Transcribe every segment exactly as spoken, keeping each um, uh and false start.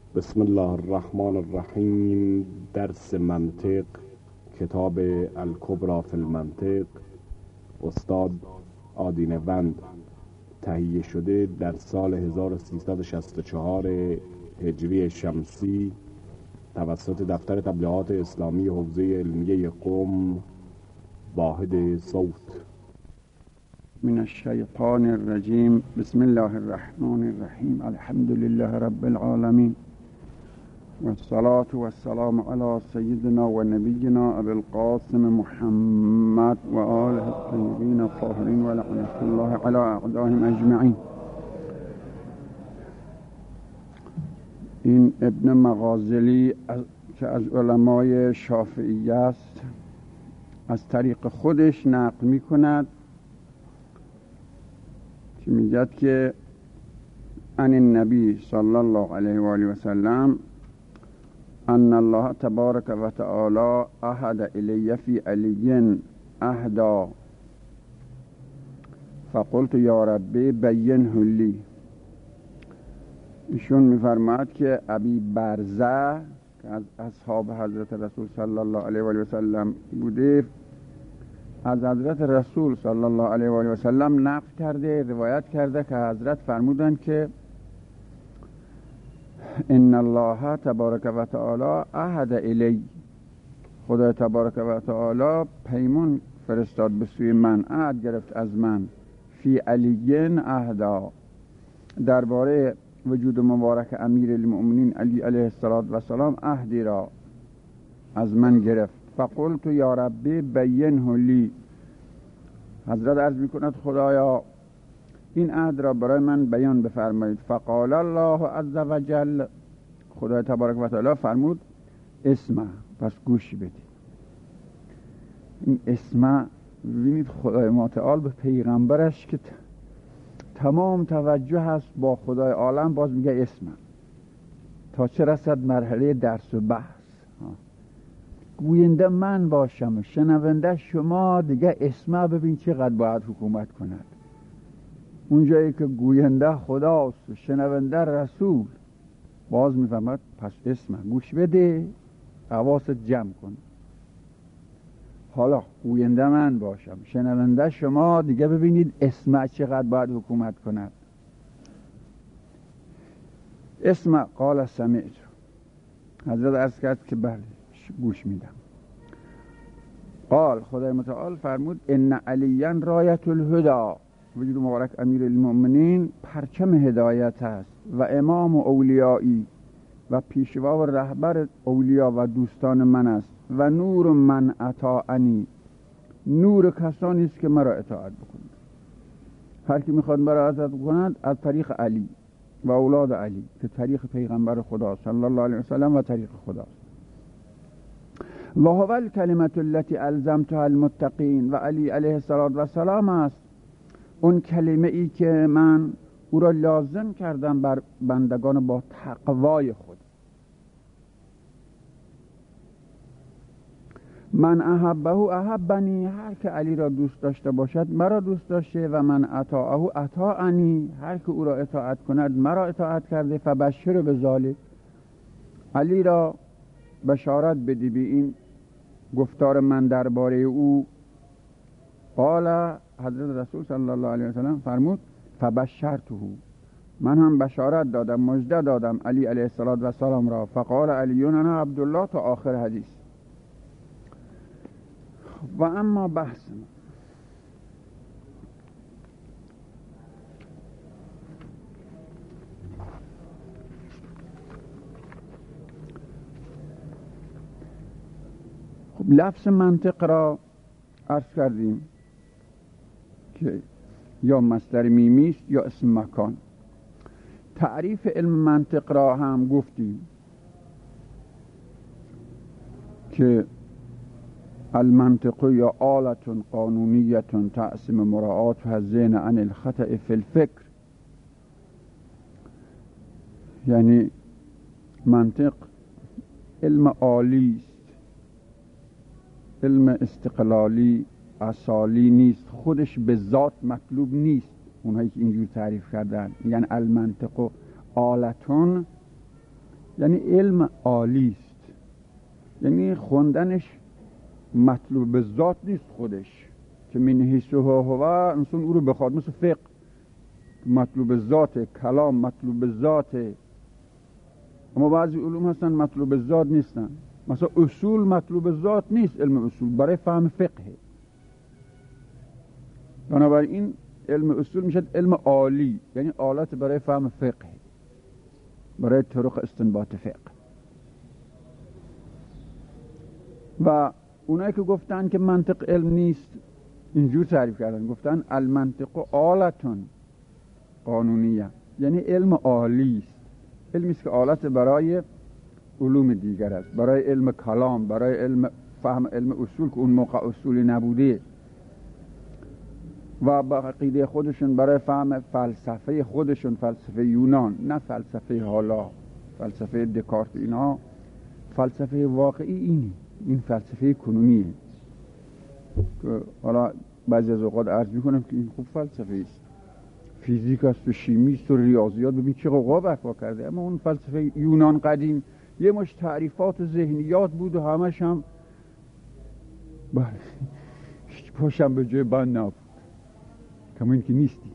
بسم الله الرحمن الرحیم. درس منطق، کتاب الکبری فی المنطق، استاد آدینوند، تهیه شده در سال هزار و سیصد و شصت و چهار هجری شمسی توسط دفتر تبلیغات اسلامی حوزه علمیه قم، واحد صوت. من الشیطان الرجیم. بسم الله الرحمن الرحیم. الحمد لله رب العالمین والصلاة والسلام على سيدنا ونبينا أبي القاسم محمد وآله الطيبين الطاهرين ولعنة الله على أعدائهم أجمعين. این ابن مغازلی که از علمای شافعی است از طریق خودش نقل می کند که میگد که عن النبی صلی الله علیه و آله و سلم ان الله تبارک و تعالی احد الی فی علی اهدا فقلت یا ربی بینه لی. ایشون میفرماید که ابی برزه که از اصحاب حضرت رسول صلی الله علیه و آله و سلم بوده از حضرت رسول صلی الله علیه و آله و سلم نقل کرده، روایت کرده که حضرت فرمودند که ان الله تبارک و تعالی عهد الی، خدا تبارک و تعالی پیمان فرستاد به سوی من، عهد گرفت از من، فی علی عهدا، درباره وجود مبارک امیر المؤمنین علی علیه السلام عهدی را از من گرفت. فقلت یا ربی بینه لی. حضرت عرض میکند خدایا این عهد را برای من بیان بفرمایید. فقال الله عز وجل، خدای تبارک و تعالی فرمود اسمع، پس گوش بدید. این اسمع، ببینید خدای ما تعالی به پیغمبرش که تمام توجه هست با خدای عالم باز میگه اسمع، تا چه رسد مرحله درس و بحث. گوینده من باشم، شنونده شما، دیگه اسمع ببین چقدر باید حکومت کند. اونجایی که گوینده خداست و شنونده رسول، باز میفهمد پس اسمع، گوش بده، حواست جمع کن. حالا گوینده من باشم، شنونده شما، دیگه ببینید اسمع چقدر باید حکومت کند. اسمع قال سمعت. حضرت عرض کرد که بله گوش میدم. قال، خدای متعال فرمود ان علیا رایت الهدی، وجود مبارک امیر المؤمنین پرچم هدایت است، و امام اولیایی، و پیشوا و رهبر اولیا و دوستان من است، و نور من اطاعنی، نور کسانی است که مرا اطاعت بکنند. هر کی میخواد مرا اطاعت بکند از طریق علی و اولاد علی که طریق پیغمبر خدا صلی الله علیه و سلم و طریق خداست. و هو الکلمة التي الزمتها المتقین، و علی علیه السلام است اون کلمه ای که من او را لازم کردم بر بندگان با تقوای خود. من احبه احبنی، هر که علی را دوست داشته باشد مرا دوست داشته، و من اطاعه اطاعنی، هر که او را اطاعت کند مرا اطاعت کرده. فبشر بذلک، علی را بشارت بدی به این گفتار من درباره او. قال، حضرت رسول صلی الله علیه و سلم فرمود فبشرته، من هم بشارت دادم، مژده دادم علی علیه السلام را. فقال علی انا عبدالله، تا آخر حدیث. و اما بحث ما خب لفظ منطق را عرض کردیم که یا مصدر میمی است یا اسم مکان. تعریف علم منطق را هم گفتیم که المنطق یا آلة قانونیة تعصم مراعاتها الذهن عن الخطأ في الفکر، یعنی منطق علم عالی است، علم استقلالی اصالی نیست، خودش به ذات مطلوب نیست. اونهایی که اینجور تعریف کردن یعنی المنطق آلتون یعنی علم عالی است، یعنی خوندنش مطلوب به ذات نیست خودش، که من حیث هو هو انسان او رو بخواد، مثل فقه مطلوب ذات، کلام مطلوب ذات. اما بعضی علوم هستن مطلوب ذات نیستن، مثلا اصول مطلوب ذات نیست، علم اصول برای فهم فقه. بنابراین علم اصول میشه علم عالی، یعنی آلت برای فهم فقه، برای طرق استنباط فقه. و اونایی که گفتن که منطق علم نیست اینجور تعریف کردن، گفتن المنطق آلتون قانونیه، یعنی علم عالی است، علمی است که آلت برای علوم دیگر است، برای علم کلام، برای علم فهم علم اصول که اون موقع اصولی نبوده، و با عقیده خودشون برای فهم فلسفه خودشون، فلسفه یونان، نه فلسفه حالا، فلسفه دکارت. اینا فلسفه واقعی اینی، این فلسفه کنونیه که حالا بعضی از اوقات عرض میکنم که این خوب فلسفه است، فیزیک است و شیمی است و ریاضیات، ببین چه قوقا برپا کرده. اما اون فلسفه یونان قدیم یه مش تعریفات و ذهنیات بود و همش هم هیچ پاشم به جای بند نبود، کما این که نیستی.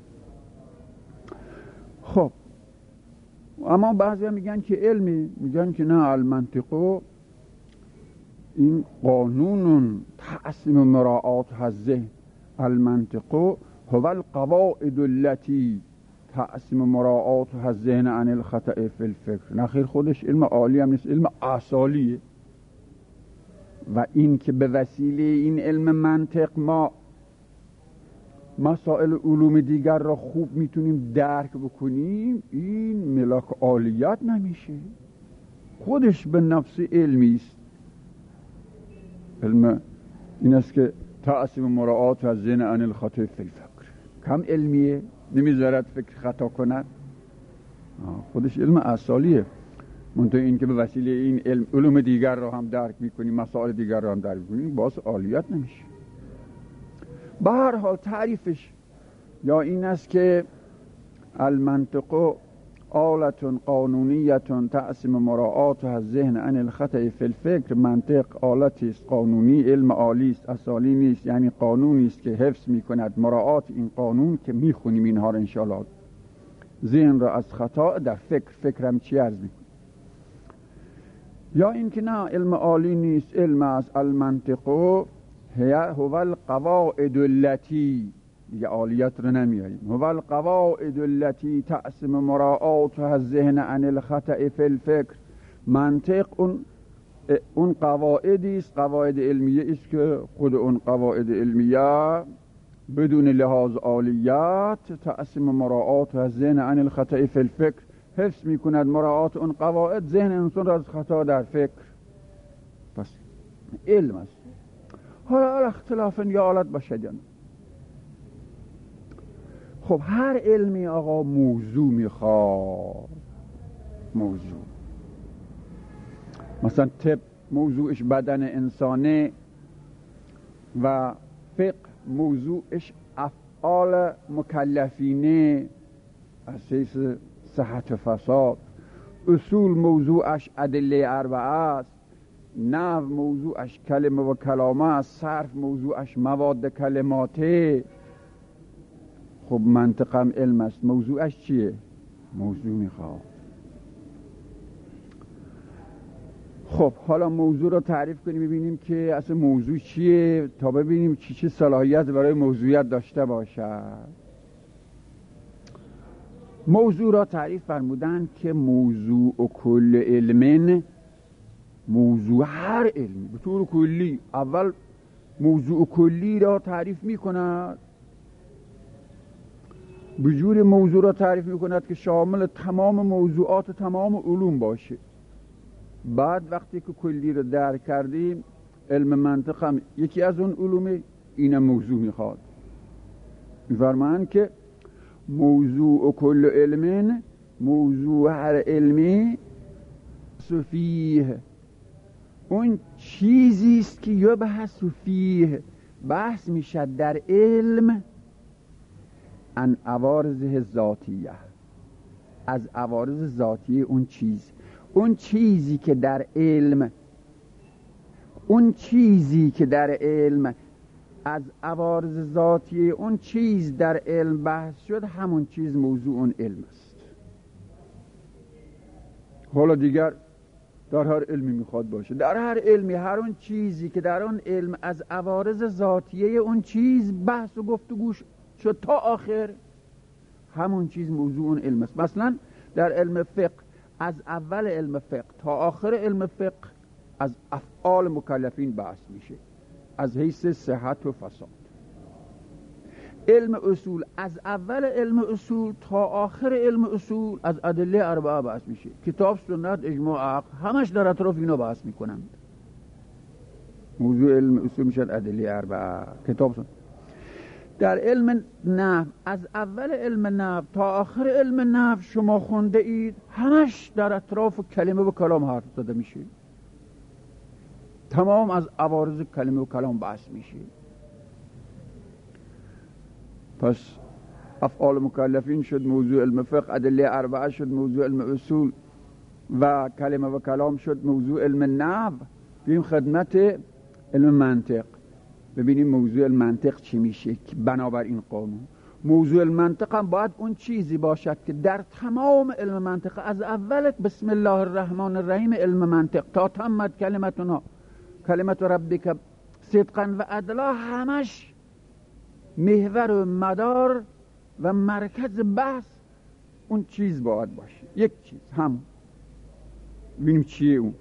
خب اما بعضی هم میگن که علمی، میگن که نه، المنطقو این قانون تقسیم مراعات الذهن، المنطقو هو القواعد التي تقسیم مراعات الذهن عن الخطأ فی الفکر. نخیر، خودش علم عالی هم نیست، علم اصالیه. و این که به وسیله این علم منطق ما مسائل علوم دیگر را خوب میتونیم درک بکنیم، این ملاک عالیت نمیشه، خودش به نفس علمی است. علم این است که تقسیم مراعات از ذهن عن الخطأ فی الفکر، کم علمیه، نمیذارد فکر خطا کند، خودش علم اصالیه. منتها این که به وسیله این علم علوم دیگر را هم درک میکنیم، مسائل دیگر را هم درک میکنیم، باز عالیت نمیشه. به هر حال تعریفش یا این است که المنطق آلت قانونیت تقسیم مراعات از ذهن عن الخطأ فی الفکر. منطق آلتی است قانونی، علم عالی است، اصالی نیست، یعنی قانونی است که حفظ میکند مراعات این قانون که میخونیم اینها را انشاءالله، ذهن را از خطا در فکر. فکرم چی عرض میکنم؟ یا این که نه، علم عالی نیست، علم از المنطق هو القواعد التي، دیگه عالیت رو نمیاریم، هو القواعد التي تقسیم مراعات از ذهن عن الخطأ فی الفکر. منطق اون اون قواعدی است، قواعد علمیه است که خود اون قواعد علمیه بدون لحاظ عالیت تقسیم مراعات از ذهن عن الخطأ فی الفکر حفظ میکند مراعات اون قواعد ذهن انسان را از خطا در فکر. پس علم است. حالا اختلاف یا حالت باشد. خب هر علمی آقا موضوع میخواد، موضوع. مثلا طب موضوعش بدن انسانه و فقه موضوعش افعال مکلفینه اساس صحت و فساد، اصول موضوعش ادله اربعه است، نحو موضوعش کلمه و کلامه است، صرف موضوعش مواد کلماته. خب منطقم علم است، موضوعش چیه؟ موضوع میخواد. خب حالا موضوع رو تعریف کنیم ببینیم که اصلا موضوع چیه، تا ببینیم چی چی صلاحیت برای موضوعیت داشته باشد. موضوع را تعریف فرمودن که موضوع و کل علم، موضوع هر علمی به طور کلی، اول موضوع کلی را تعریف می کند، به جور موضوع را تعریف می کند که شامل تمام موضوعات تمام علوم باشه. بعد وقتی که کلی را درک کردیم، علم منطق هم یکی از اون علومه، اینم موضوع میخواد. میفرمایند که موضوع و کل علم، موضوع هر علمی فیه، اون چیزی است که یا بحث فیه، بحث میشد در علم، عن عوارض ذاتیه، از عوارض ذاتی اون چیز. اون چیزی که در علم اون چیزی که در علم از عوارض ذاتی اون چیز در علم بحث شد، همون چیز موضوع اون علم است. حالا دیگر در هر علمی میخواد باشه، در هر علمی هر اون چیزی که در اون علم از عوارض ذاتیه اون چیز بحث و گفتگو شد تا آخر، همون چیز موضوع اون علم است. مثلا در علم فقه، از اول علم فقه تا آخر علم فقه از افعال مکلفین بحث میشه از حیث صحت و فساد. علم اصول، از اول علم اصول تا آخر علم اصول از ادله اربعه بحث میشه. کتاب، سنت، اجماع، عقل، همش در اطراف اینا بحث میکنند. موضوع علم اصول میشد ادله اربعه، کتاب، سنت. در علم نحو، از اول علم نحو تا آخر علم نحو شما خونده اید، همش در اطراف کلمه و کلام حرف زده میشه. تمام از عوارض کلمه و کلام بحث میشه. پس افعال مکلفین شد موضوع علم فقه، ادله اربعه شد موضوع علم اصول و کلمه و کلام شد موضوع علم نحو. بریم خدمت علم منطق، ببینیم موضوع المنطق چی میشه. که بنابر این قانون موضوع المنطق هم باید اون چیزی باشد که در تمام علم منطق، از اول بسم الله الرحمن الرحیم علم منطق تا تمت کلمتنا کلمت ربک صدقا و عدلا، همش محور و مدار و مرکز بحث اون چیز باید باشه. یک چیز هم ببینیم چیه اون.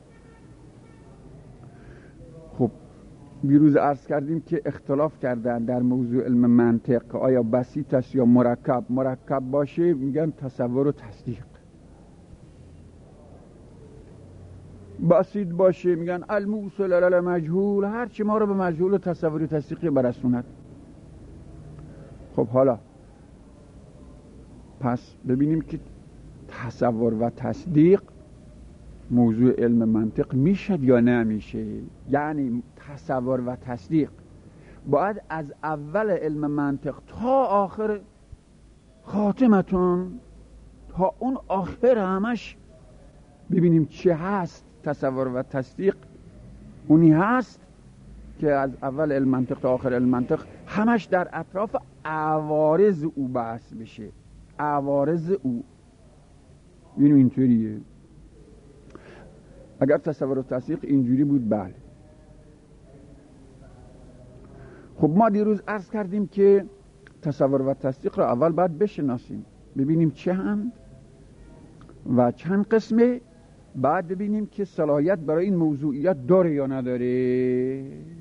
خب بیروز عرض کردیم که اختلاف کردن در موضوع علم منطق که آیا بسیط است یا مرکب. مرکب باشه میگن تصور و تصدیق، بسیط باشه میگن الموصل الی المجهول، هرچی ما رو به مجهول و تصور و تصدیق برسوند. خب حالا پس ببینیم که تصور و تصدیق موضوع علم منطق میشد یا نمیشه. یعنی تصور و تصدیق باید از اول علم منطق تا آخر خاتمتون، تا اون آخر همش ببینیم چه هست. تصور و تصدیق اونی هست که از اول علم منطق تا آخر علم منطق همش در اطراف عوارض او بحث بشه. عوارض او ببینیم اینطوریه. اگر تصور و تصدیق اینجوری بود بله. خب ما دیروز عرض کردیم که تصور و تصدیق را اول باید بشناسیم، ببینیم چه هند و چند قسمه، بعد ببینیم که صلاحیت برای این موضوعیت داره یا نداره.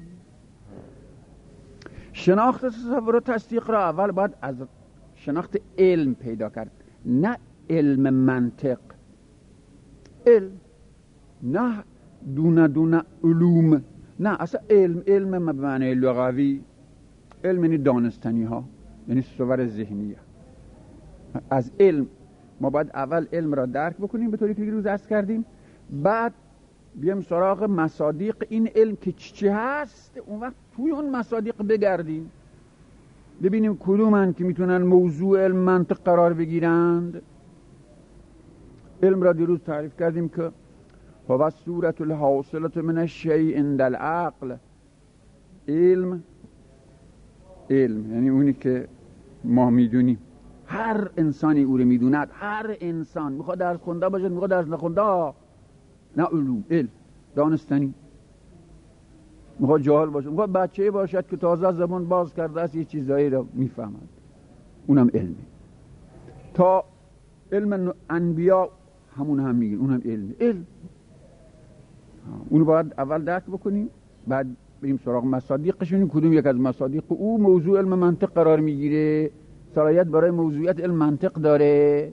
شناخت تصور و تصدیق را اول باید از شناخت علم پیدا کرد، نه علم منطق. علم نه دونه دونه علوم، نه اصلا علم علم به معنی لغوی. علم یعنی دانستنی ها، یعنی صور ذهنیه. از علم ما باید اول علم را درک بکنیم به طوری که روز عرض کردیم، بعد بیام سراغ مصادیق این علم که چی هست. اون وقت توی اون مصادیق بگردیم ببینیم کدومن که میتونن موضوع علم منطق قرار بگیرند. علم را دیروز تعریف کردیم که هو صورت الحاصلة من الشیء عند العقل. علم علم یعنی اونی که ما میدونیم، هر انسانی او رو میدوند. هر انسان میخواد درس خونده باشد، میخواد درس نخونده، نه علوم، علم دانستنی. میخواد جاهل باشد، میخواد بچه باشد که تازه زبان باز کرده است یه چیزایی رو میفهمد، اونم علمه. تا علم انبیا همون هم میگن اونم علم. علم اونو باید اول درک بکنیم، بعد بریم سراغ مصادیقشون. کدوم یک از مصادیق او موضوع علم منطق قرار میگیره، صلاحیت برای موضوعیت علم منطق داره.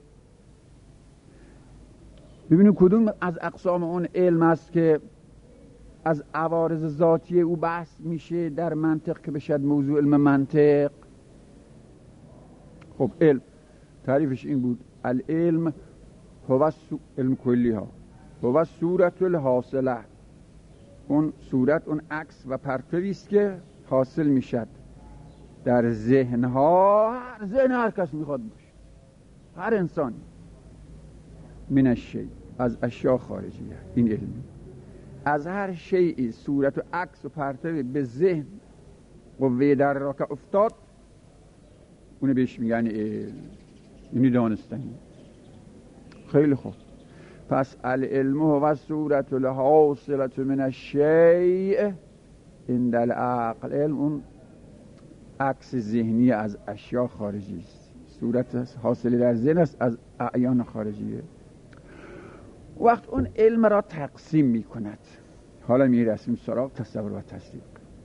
ببینیم کدوم از اقسام اون علم است که از عوارض ذاتی او بحث میشه در منطق که بشد موضوع علم منطق. خب علم تعریفش این بود: العلم هو علم کلی ها هو صورت الحاصله. اون صورت، اون عکس و پرتوی است که حاصل میشد در ذهن ها، ذهن هر کس میخواد باشه، هر انسانی، من الشیء از اشیا خارجیه. این علمی از هر شیئی صورت و عکس و پرتوی به ذهن قوه در را که افتاد اونه بهش میگن علم. اینی دانستنی. خیلی خوب. پس العلم و صورت الحاصلت من الشیء عند العقل. علم اون عکس ذهنی از اشیا خارجی است. صورت حاصل در ذهن است از اعیان خارجیه. وقت اون علم را تقسیم می کند. حالا می رسیم سراغ تصور و تصدیق.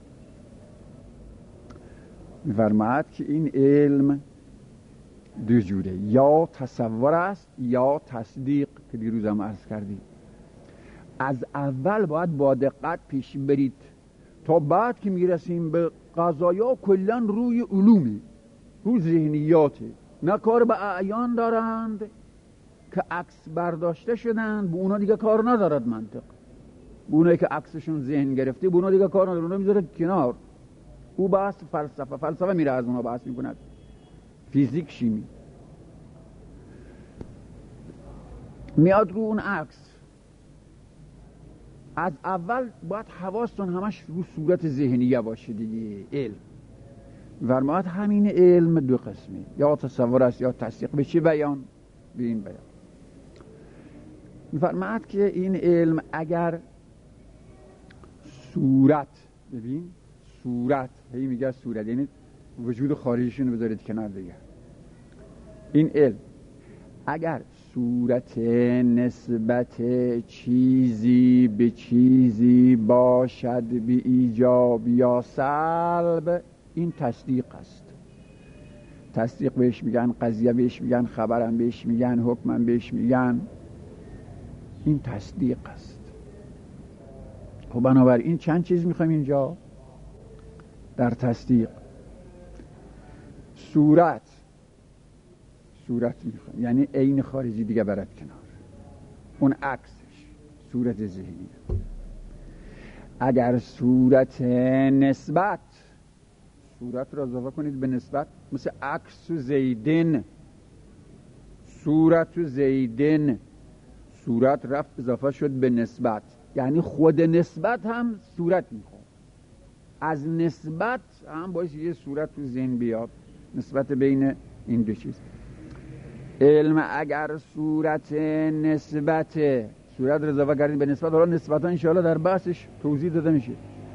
می فرماید که این علم دو جوره، یا تصور است یا تصدیق که دیروز هم عرض کردیم. از اول باید با دقت پیش برید تا بعد که می رسیم به قضایا کلا روی علومی، روی ذهنیاته، نه کار به اعیان دارند که عکس برداشته شدند، به اونا دیگه کار ندارد منطق. به اونایی که عکسشون ذهن گرفته به اونا دیگه کار ندارد، اونا میذاره کنار. او بحث فلسفه فلسفه میره از اونا بحث میکند، فیزیک شیمی میاد رو اون عکس. از اول باید حواستون همش رو صورت ذهنیه باشه دیگه. علم فرماید همین علم دو قسمی، یا تصور است یا تصدیق. به چی بیان؟ به این بیان. فرماید که این علم اگر صورت، ببین صورت، هی میگه صورت یعنی وجود خارجیشون رو بذارید کنار دیگه. این علم اگر صورت نسبت چیزی به چیزی باشد به ایجاب یا سلب، این تصدیق است. تصدیق بهش میگن، قضیه بهش میگن، خبرم بهش میگن، حکمم بهش میگن. این تصدیق است. خب بنابراین چند چیز میخوایم اینجا در تصدیق؟ صورت صورت میخوایم، یعنی عین خارجی دیگه برد کنار، اون عکسش صورت ذهنی. اگر صورت نسبت، صورت را اضافه کنید به نسبت، مثل عکس و زیدن، صورت و زیدن، صورت رفت اضافه شد به نسبت، یعنی خود نسبت هم صورت میخواد. از نسبت هم باید یه صورت تو ذهن بیاد، نسبت بین این دو چیز. علم اگر صورت نسبت، صورت رو اضافه کردیم به نسبت، حالا نسبت ها انشاءالله در بحثش توضیح داده میشه.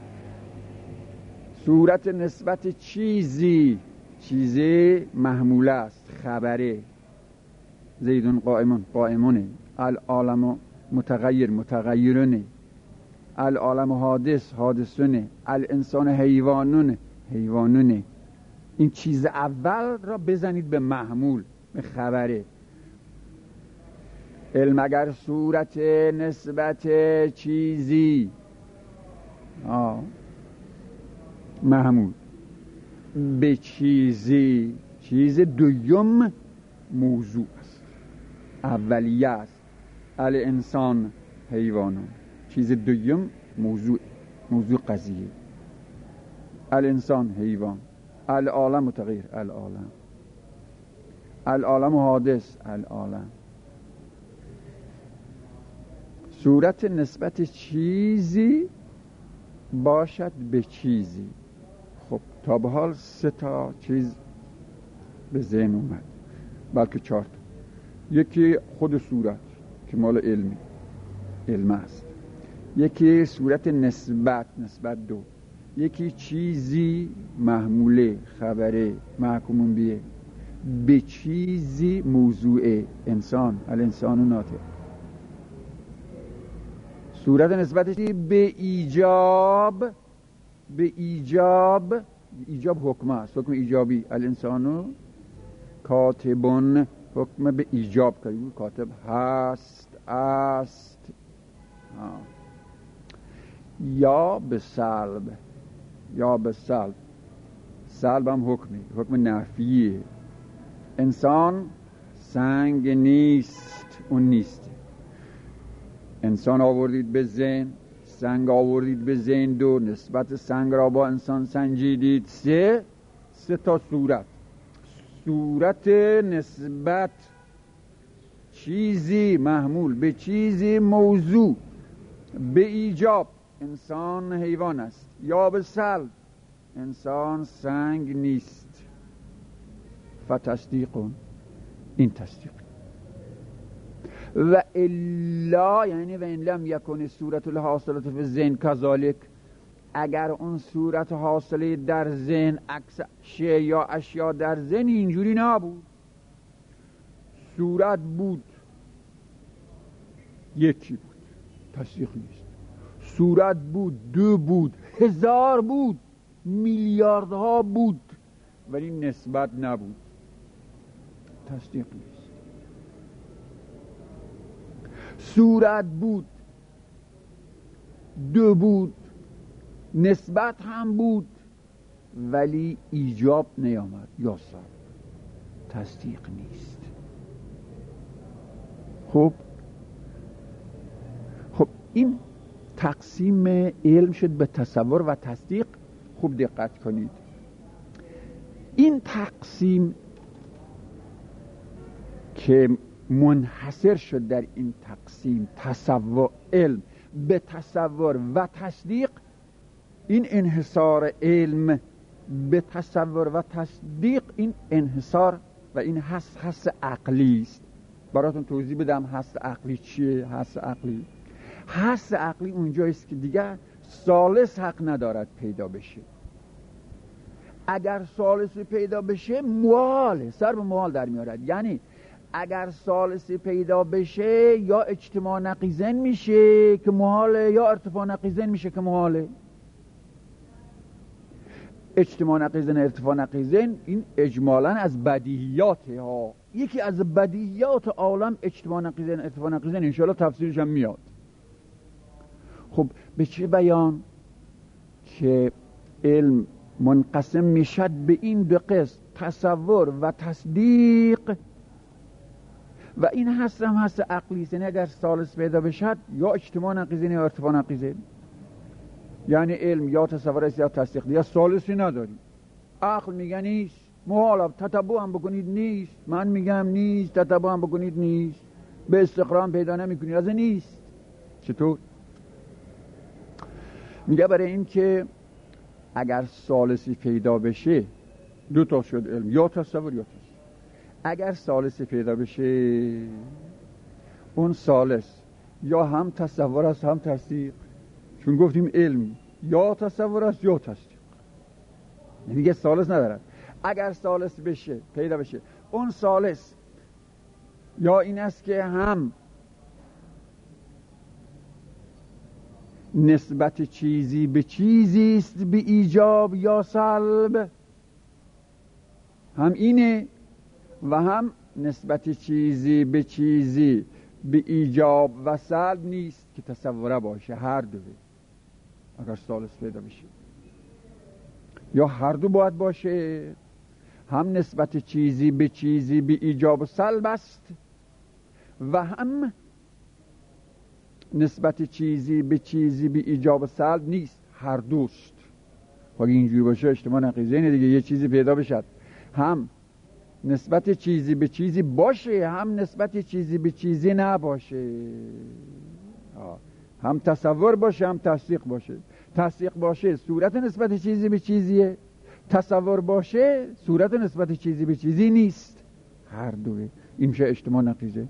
صورت نسبت چیزی، چیزی محموله است، خبره. زیدون قائمون، قائمونه. العالم متغیر، متغیرونه. العالم حادث، حادثونه. الانسان حیوانونه، حیوانونه. این چیز اول را بزنید به محمول، به خبره. علم اگر صورت نسبت چیزی آه. محمول به چیزی، چیز دویم موضوع است، اولیه است. الانسان حیوانون، چیز دویم موضوع، موضوع قضیه. الانسان حیوان. العالم متغیر، العالم. العالم حادث، العالم. صورت نسبت چیزی باشد به چیزی. خب تا به حال سه تا چیز به ذهن اومد، بلکه چهار تا. یکی خود صورت که مال علمی، علم است. یکی صورت نسبت، نسبت دو. یکی چیزی محموله، خبره، محکومون بیه. به چیزی موضوع، انسان، الانسان ناطق. صورت نسبتش به ایجاب، به ایجاب، ایجاب حکم است، حکم ایجابی. الانسانو کاتبون، حکم به ایجاب که کاتب هست، است. آه. یا به سلب، یا به سلب. سلب هم حکمی، حکم نفیه. انسان سنگ نیست، اون نیست. انسان آوردید به ذهن، سنگ آوردید به ذهن، دو. نسبت سنگ را با انسان سنجیدید، سه. سه تا صورت. صورت نسبت چیزی محمول، به چیزی موضوع، به ایجاب انسان حیوان است، یا به سلب انسان سنگ نیست. فتصدیقون، این تصدیق. و الا یعنی و این لم یکن صورت الحاصلات فی الذهن کذالک، اگر اون صورت حاصله در ذهن عکس شی یا اشیا در ذهن اینجوری نبود. صورت بود، یکی بود، تصدیق نیست. صورت بود، دو بود، هزار بود، میلیاردها بود، ولی نسبت نبود، تصدیق نیست. صورت بود، دو بود، نسبت هم بود، ولی ایجاب نیامد یا سر، تصدیق نیست. خب خب این تقسیم علم شد به تصور و تصدیق. خوب دقت کنید، این تقسیم که منحصر شد در این تقسیم تصور علم به تصور و تصدیق، این انحصار علم به تصور و تصدیق، این انحصار و این حس حس عقلی است. براتون توضیح بدم حس عقلی چیه. حس عقلی حس عقلی اونجاییست که دیگر ثالث حق ندارد پیدا بشه. اگر ثالث پیدا بشه محاله، سر به محال در میارد. یعنی اگر ثالث پیدا بشه یا اجتماع نقیضن میشه که محاله، یا ارتفاع نقیضن میشه که محاله. اجتماع نقیضن، ارتفاع نقیضن، این اجمالاً از بدیهیاته ها. یکی از بدیهیات عالم اجتماع نقیضن، ارتفاع نقیضن، انشاءالله تفسیرش هم میاد. خب به چه بیان که علم منقسم میشد به این دو قسم، تصور و تصدیق، و این هست هم هست عقلی. یعنی اگر ثالث پیدا بشد یا اجتماع نقیضن یا ارتفاع نقیضن، یعنی علم یا تصور است یا تصدیق، یا ثالثی نداری. عقل میگه نیست، محال، تتبع هم بکنید نیست، من میگم نیست، تتبع هم بکنید نیست، به استقرام پیدا نمیکنید، از نیست. چطور؟ میگه برای این که اگر ثالثی پیدا بشه، دو تا شد علم، یا تصور یا تصدیق. اگر ثالثی پیدا بشه، اون ثالث یا هم تصور است هم تصدیق، چون گفتیم علم یا تصور است یا تصدیق، میگه ثالث ندارد. اگر ثالث بشه پیدا بشه، اون ثالث یا این است که هم نسبت چیزی به چیزی است به ایجاب یا سلب، هم اینه، و هم نسبت چیزی به چیزی به ایجاب و سلب نیست که تصوره باشه. هر دوه اگر ثالث پیدا بشه، یا هر دو باید باشه، هم نسبت چیزی به چیزی به ایجاب و سلب است و هم نسبت چیزی به چیزی به ایجاب و سلب نیست، هر دوست. اگه اینجوری باشه اجتماع نقیضین دیگه، یه چیزی پیدا بشد هم نسبت چیزی به چیزی باشه، هم نسبت چیزی به چیزی نباشه، هم تصور باشه هم تصدیق باشه. تصدیق باشه صورت نسبت چیزی به چیزیه، تصور باشه صورت نسبت چیزی به چیزی نیست، هر دوه. این میشه اجتماع نقیضه.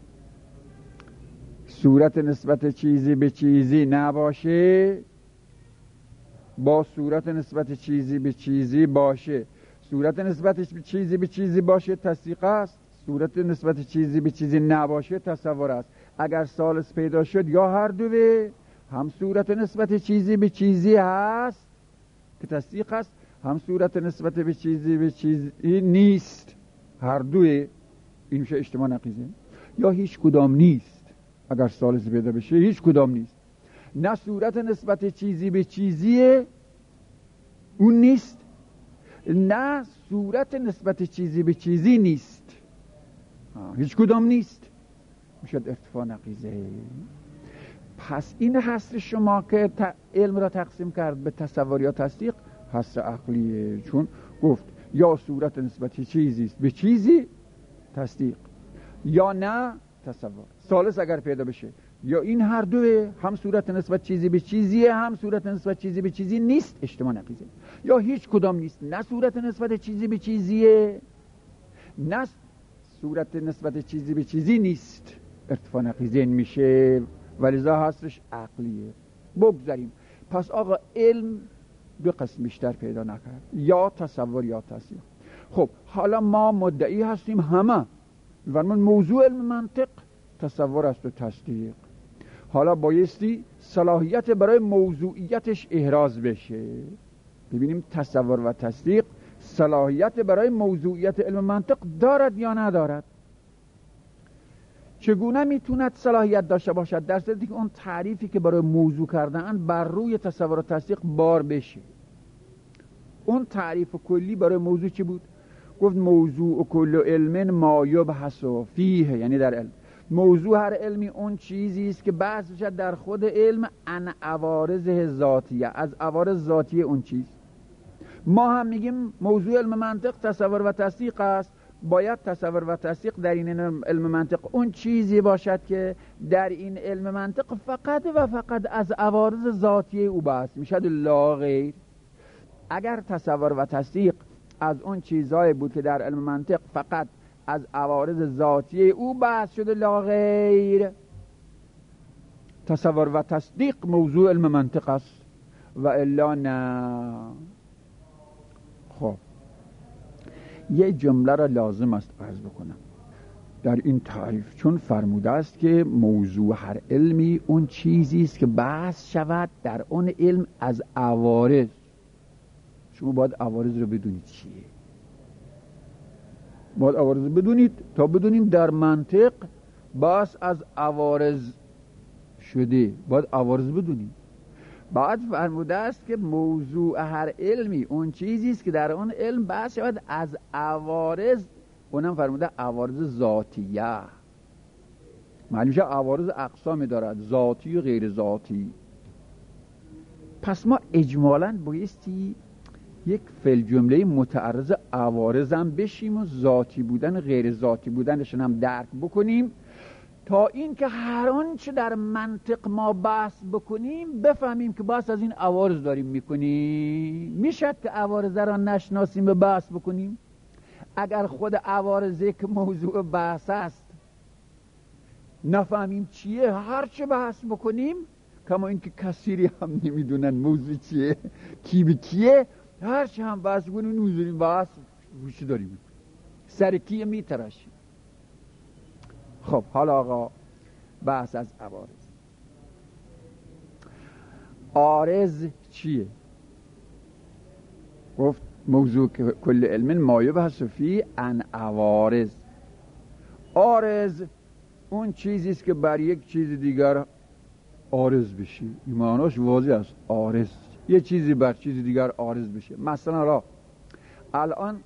صورت نسبت چیزی به چیزی نباشه با صورت نسبت چیزی به چیزی باشه. صورت نسبت چیزی به چیزی باشه تصدیق است، صورت نسبت چیزی به چیزی نباشه تصور است. اگر ثالث پیدا شد، یا هر دوه، هم صورت نسبت چیزی به چیزی هست که تصدیق است، هم صورت نسبت به چیزی به چیزی نیست، هر دوه. این میشه اجتماع نقیضه. یا هیچ کدام نیست، اگر ثالث پیدا بشه هیچ کدام نیست. نه صورت نسبت چیزی به چیزیه، اون نیست، نه صورت نسبت چیزی به چیزی نیست، هیچ کدام نیست، میشه ارتفاع نقیضه. پس این حس شما که علم را تقسیم کرد به تصور یا تصدیق، حس عقلیه، چون گفت یا صورت نسبت چیزی است به چیزی تصدیق، یا نه تصور. ثالث اگر پیدا بشه، یا این هر دوه، هم صورت نسبت چیزی به چیزیه، هم صورت نسبت چیزی به چیزی نیست، اجتماع نقیضه. یا هیچ کدام نیست، نه صورت نسبت چیزی به چیزیه، نه صورت نسبت چیزی به چیزی نیست، ارتفاع نقیضین میشه، ولذا هستش عقلیه. بگذاریم. پس آقا علم دو قسم بیشتر پیدا نکرد، یا تصور یا تصدیق. خب حالا ما مدعی هستیم همه فرمان موضوع علم منطق تصور است و تصدیق. حالا بایستی صلاحیت برای موضوعیتش احراز بشه. ببینیم تصور و تصدیق صلاحیت برای موضوعیت علم منطق دارد یا ندارد. چگونه میتوند صلاحیت داشته باشد؟ در صورتی که اون تعریفی که برای موضوع کردن بر روی تصور و تصدیق بار بشه. اون تعریف کلی برای موضوع چی بود؟ گفت موضوع کل علم ما یبحث فیه، یعنی در علم. موضوع هر علمی اون چیزی است که بحث شد در خود علم عن عوارض ذاتیه، از عوارض ذاتی اون چیز. ما هم میگیم موضوع علم منطق تصور و تصدیق است. باید تصور و تصدیق در این علم منطق اون چیزی باشد که در این علم منطق فقط و فقط از عوارض ذاتی او بحث میشد، لا غیر. اگر تصور و تصدیق از اون چیزهایی بود که در علم منطق فقط از عوارض ذاتی او بحث شده، لا غیر، تصور و تصدیق موضوع علم منطق است و الا نه. خب یه جمله را لازم است عرض بکنم در این تعریف، چون فرموده است که موضوع هر علمی اون چیزی است که بحث شود در اون علم از عوارض. شما باید عوارض رو بدونید چیه، باید عوارض بدونید تا بدونیم در منطق بحث از عوارض شده، باید عوارض بدونید. بعد فرموده است که موضوع هر علمی اون چیزی است که در اون علم بحث شود از عوارض، اونم فرموده عوارض ذاتیه. معلوم شد عوارض اقسام دارد، ذاتی و غیر ذاتی. پس ما اجمالاً بایستی یک فعل جمله متعرض عوارض هم بشیم و ذاتی بودن غیر ذاتی بودنشون هم درک بکنیم، تا این که هر آنچه در منطق ما بحث بکنیم بفهمیم که بحث از این عوارض داریم میکنیم. میشد که عوارض را نشناسیم و بحث بکنیم؟ اگر خود عوارضی که موضوع بحث است نفهمیم چیه، هر چه بحث بکنیم، کما اینکه کثیری هم نمیدونن موضوع چیه، کی به کیه، هر چه هم بحث بکنیم نمیدونیم بحث روشی داریم، سر کیه میتراشیم. خب حالا آقا بحث از عوارض. عارض چیه؟ گفت موضوع کل علم ما یبحث فیه عن عوارض. عارض اون چیزی است که بر یک چیز دیگر عارض بشه. این معناش واضح است، عارض یه چیزی بر چیز دیگر عارض بشه. مثلا را الان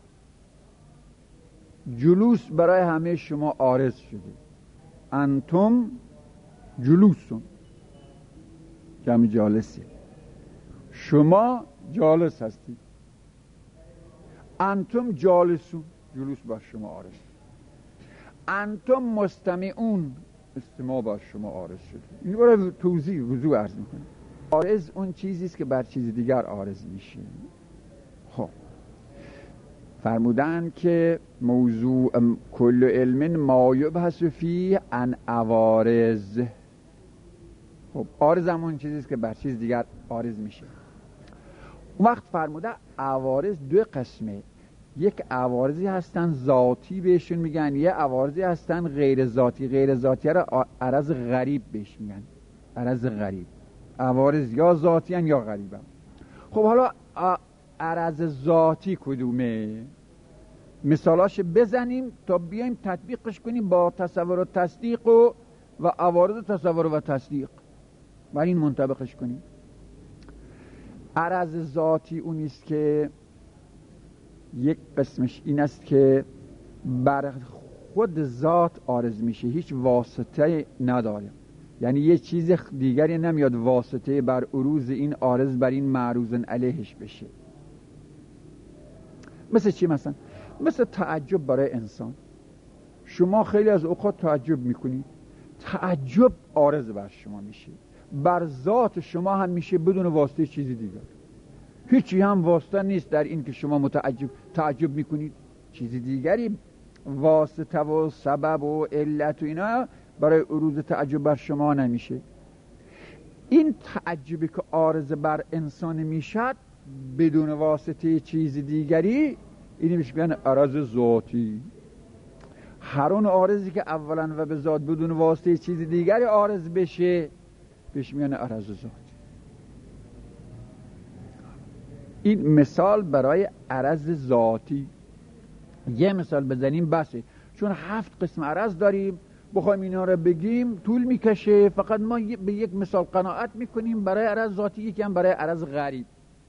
جلوس برای همه شما عارض شده، انتم جلوسون، جمع جالسی، شما جالس هستید، انتم جالسون، جلوس بر شما عارض، انتم مستمعون، استماع بر شما عارض شده. این برای توضیح وضوح عرض میکنه. عارض اون چیزی است که بر چیز دیگر عارض میشه. خب فرمودن که موضوع کل علم ما یبحث فیه عن عوارض. خب عارض هم اون چیزی است که بر چیز دیگر عارض میشه. اون وقت فرموده عوارض دو قسمه، یک عوارضی هستن ذاتی بهشون میگن، یه عوارضی هستن غیر ذاتی. غیر ذاتی را عرض غریب بهش میگن، عرض غریب. عوارض یا ذاتی هن یا غریب هم. خب حالا عرض ذاتی کدومه؟ مثالاش بزنیم تا بیایم تطبیقش کنیم با تصور و تصدیق و و عوارض تصور و تصدیق و این منطبقش کنیم. عرض ذاتی اون است که یک قسمش این است که بر خود ذات عارض میشه، هیچ واسطه نداره، یعنی یه چیز دیگری نمیاد واسطه بر عروض این عارض بر این معروض علیهش بشه. مثل چی؟ مثلا مثل تعجب برای انسان. شما خیلی از اوقات تعجب میکنید. تعجب عارض بر شما میشه، بر ذات شما هم میشه بدون واسطه چیزی دیگر. هیچی هم واسطه نیست در این که شما متعجب تعجب میکنید. چیزی دیگری واسطه و سبب و علت و اینا برای عروض تعجب بر شما نمیشه. این تعجبی که عارض بر انسان میشد بدون واسطه چیز دیگری، اینی میشه میگن عرض ذاتی. هر اون عارضی که اولا و به ذات بدون واسطه چیز دیگری عارض بشه بهش میگن عرض ذاتی. این مثال برای عرض ذاتی. یه مثال بزنیم بسه، چون هفت قسم عرض داریم، بخوایم اینا رو بگیم طول میکشه. فقط ما به یک مثال قناعت میکنیم برای عرض ذاتی، یکی هم برای عرض غریب.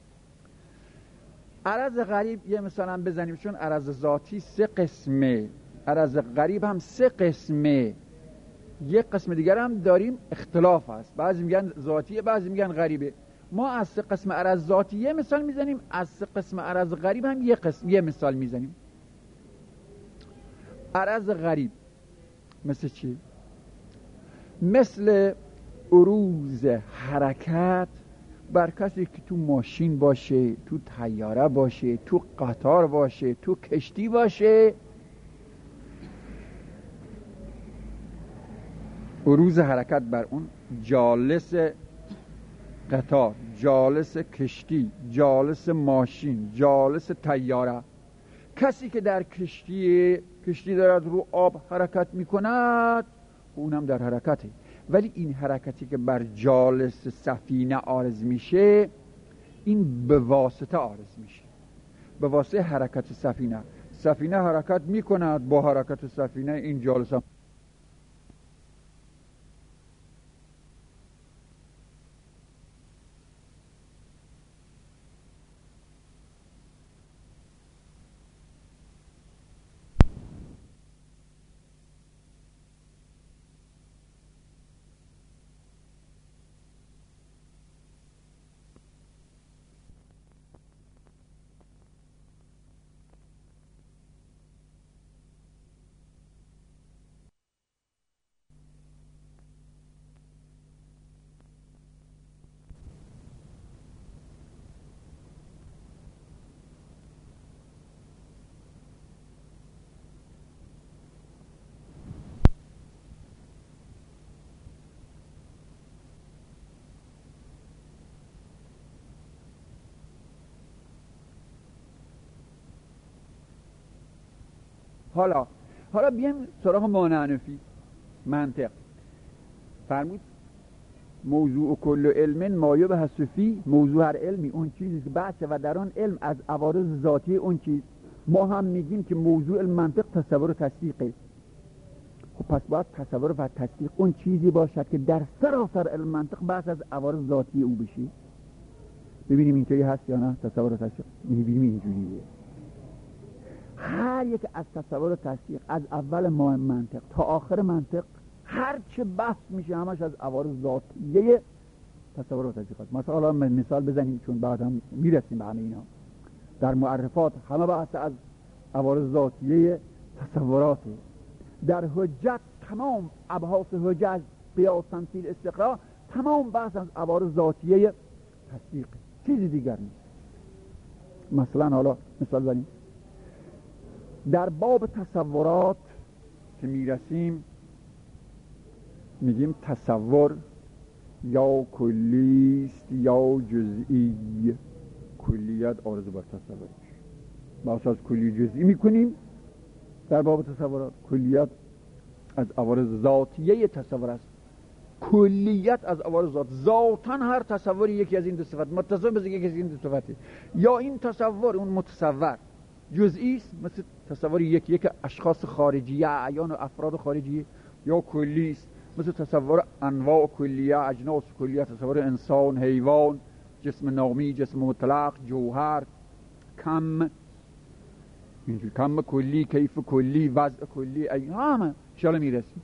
عرض غریب یه مثال هم بزنیم، چون عرض ذاتی سه قسمه، عرض غریب هم سه قسمه. یک قسم دیگر هم داریم اختلاف هست، بعضی میگن ذاتیه بعضی میگن غریبه. ما از سه قسم عرض ذاتی یه مثال میزنیم، از سه قسم عرض غریب هم یه قسم یه مثال میزنیم. عرض غریب مثل چی؟ مثل عروض حرکت بر کسی که تو ماشین باشه، تو طیاره باشه، تو قطار باشه، تو کشتی باشه. عروض حرکت بر اون جالس قطار، جالس کشتی، جالس ماشین، جالس طیاره. کسی که در کشتی کشتی دارد رو آب حرکت میکند، اونم در حرکته، ولی این حرکتی که بر جالس سفینه عارض میشه، این به واسطه عارض میشه، به واسطه حرکت سفینه. سفینه حرکت میکند، با حرکت سفینه این جالس هم حالا حالا بیایم سراغ مانعنفی منطق. فرمود موضوع کل علم مایه به حسفی، موضوع هر علمی اون چیزی که بحثه و در آن علم از عوارض ذاتی اون چیز. ما هم میگیم که موضوع منطق تصور و تصدیقه. خب پس باید تصور و تصدیق اون چیزی باشد که در سراسر علم منطق بحث از عوارض ذاتی او بشه. ببینیم اینطوری هست یا نه. تصور و تصدیق میبینیم اینجوریه. هر یک از تصور و تصدیق، از اول ما منطق تا آخر منطق، هر چه بحث میشه همش از عوارض ذاتیه تصور و تصدیق هست. مثلا حالا مثال بزنیم چون بعد هم میرسیم به همه اینا. در معرفات همه بحث از عوارض ذاتیه تصوراته. در حجت تمام ابحاث حجت قیاس تمثیل استقرا تمام بحث از عوارض ذاتیه تصدیق، چیزی دیگر نیست. مثلا حالا مثال بزنیم در باب تصورات که میرسیم، میگیم تصور یا کلیست یا جزئی. کلیت عارض بر تصور، بحث از کلی جزئی میکنیم در باب تصورات. کلیت از عوارض ذاتیه تصور است. کلیت از عوارض ذات، ذاتاً هر تصوری یکی از این دو صفت متصل به یکی از این دو صفته. یا این تصور اون متصور جزئی است، مثل تصور یک یک اشخاص خارجیه، اعیان و افراد خارجیه، یا کلی است مثل تصور انواع کلیه، اجناس کلیه، تصور انسان، حیوان، جسم نامی، جسم مطلق، جوهر، کم، اینجور کم کلی، کیف کلی، وضع کلی، این همه شالا میرسیم.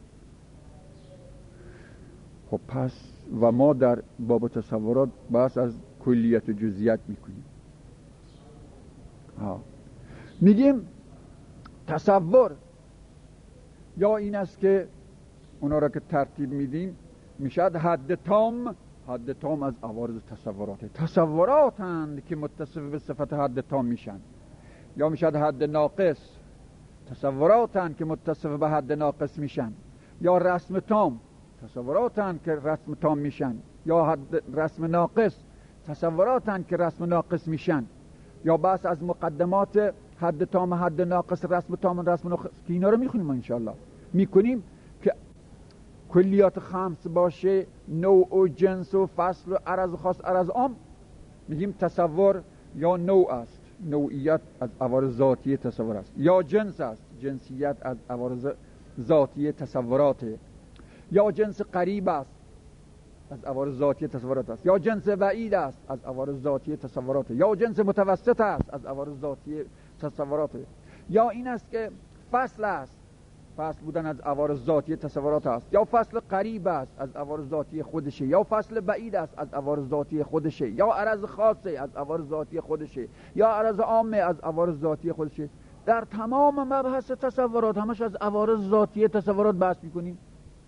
خب پس و ما در باب تصورات بحث از کلیت و جزئیات میکنیم. ها میگیم تصور یا این است که اونا را که ترتیب میدیم میشد حد تام. حد تام از عوارض تصورات تصوراتند که متصف به صفت حد تام میشن. یا میشد حد ناقص، تصوراتند که متصف به حد ناقص میشن. یا رسم تام، تصوراتند که رسم تام میشن. یا حد رسم ناقص، تصوراتند که رسم ناقص میشن. یا بحث از مقدمات حد تام، حد ناقص، رسم تام، رسم ناقص که اینا رو میخونیم انشاءالله میکنیم که کلیات خمس باشه، نوع و جنس و فصل و عرض خاص عرض عام. میگیم تصور یا نوع است، نوعیت از عوارض ذاتی تصور است. یا جنس است، جنسیت از عوارض ذاتی تصورات. یا جنس قریب است، از عوارض ذاتی تصورات است. یا جنس بعید است، از عوارض ذاتی تصورات. یا جنس متوسط است، از عوارض ذاتی تصورات. یا این است که فصل است، فصل بودن از عوارض ذاتی تصورات است. یا فصل قریب است، از عوارض ذاتی خودشه. یا فصل بعید است، از عوارض ذاتی خودشه. یا عرض خاصه، از عوارض ذاتی خودشه. یا عرض عامه، از عوارض ذاتی خودشه. در تمام مبحث تصورات همش از عوارض ذاتی تصورات بحث میکنیم.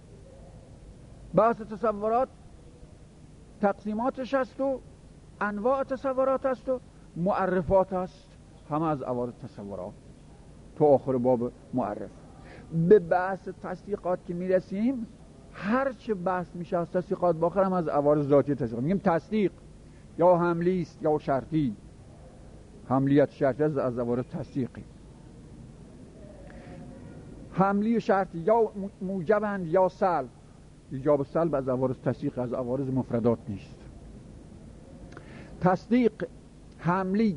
بحث تصورات تقسیماتش است و انواع تصورات است و معرفات است، همه از عوارض تصورات تو آخر باب معرف. به بحث تصدیقات که میرسیم هر چه بحث میشه از تصدیقات باخر هم از عوارض ذاتی تصدیق. میگیم تصدیق یا حملی است یا شرطی. حملیت شرطی از عوارض تصدیقی. حملی و شرطی یا موجبند یا سلب. ایجاب و سلب از عوارض تصدیق، از عوارض مفردات نیست. تصدیق حملی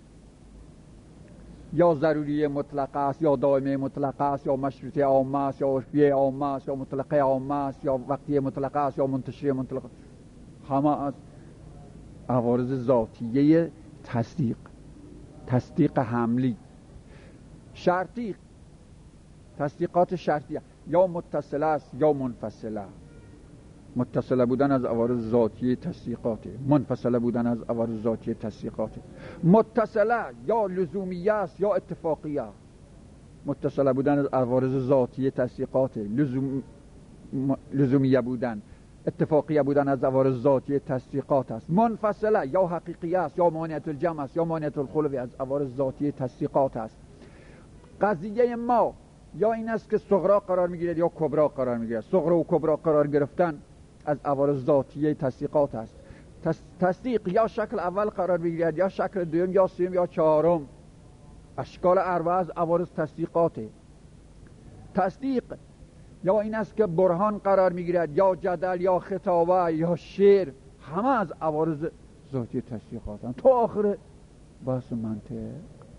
یا ضروری مطلقه است یا دائمه مطلقه است یا مشروطه عامه است یا عرفیه عامه است یا مطلقه عامه است یا وقتی مطلقه است یا منتشره مطلقه. همه از عوارض ذاتیه تصدیق. تصدیق حملی. شرطی، تصدیقات شرطیه یا متصله است یا منفصله. متصله بودن از عوارض ذاتی تصدیقاته، منفصله بودن از عوارض ذاتی تصدیقاته. متصله یا لزومیه است یا اتفاقیه. متصله بودن از عوارض ذاتی تصدیقاته، لزوم لزومیه بودن، اتفاقیه بودن از عوارض ذاتی تصدیقات است. منفصله یا حقیقیه است یا مانعة الجمع است یا مانعة الخلو از عوارض ذاتی تصدیقات است. قضیه ما یا این است که صغرا قرار میگیرد یا کبرا قرار میگیرد. صغرا و کبرا قرار گرفتن از عوارض ذاتی تصدیقات است. تصدیق یا شکل اول قرار بگیرد یا شکل دوم یا سوم یا چهارم. اشکال اربعه از عوارض تصدیقاته. تصدیق یا این است که برهان قرار میگیرد یا جدل یا خطابه یا شعر، همه از عوارض ذاتی تصدیقات هم. تا آخر بحث منطق.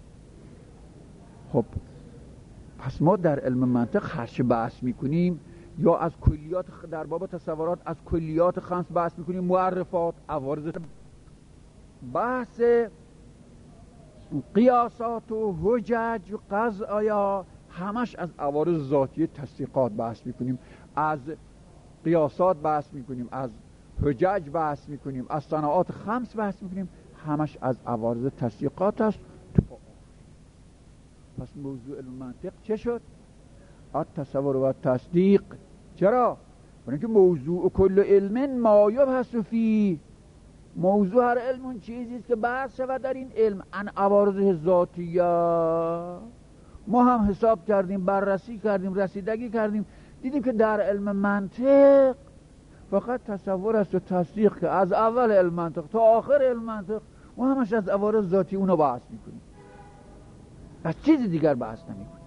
خب پس ما در علم منطق هرچه بحث میکنیم یا از کلیات در باب تصورات از کلیات خمس بحث میکنیم، معرفات، عوارض، بحث قیاسات و حجج و قضایا همش از عوارض ذاتی تصدیقات بحث میکنیم. از قیاسات بحث میکنیم، از حجج بحث میکنیم، از صناعات خمس بحث میکنیم، همش از عوارض تصدیقات است. پس موضوع علم منطق چه شد؟ التصور و تصدیق. چرا؟ برای اینکه موضوع کل علم ما یبحث فیه. موضوع هر علم اون چیزی است که بحث شود در این علم. عن عوارض ذاتیه. ما هم حساب کردیم، بررسی کردیم، رسیدگی کردیم، دیدیم که در علم منطق فقط تصور است و تصدیق که از اول علم منطق تا آخر علم منطق ما همش از عوارض ذاتی اونو بحث میکنیم، از چیز دیگر بحث نمیکنیم.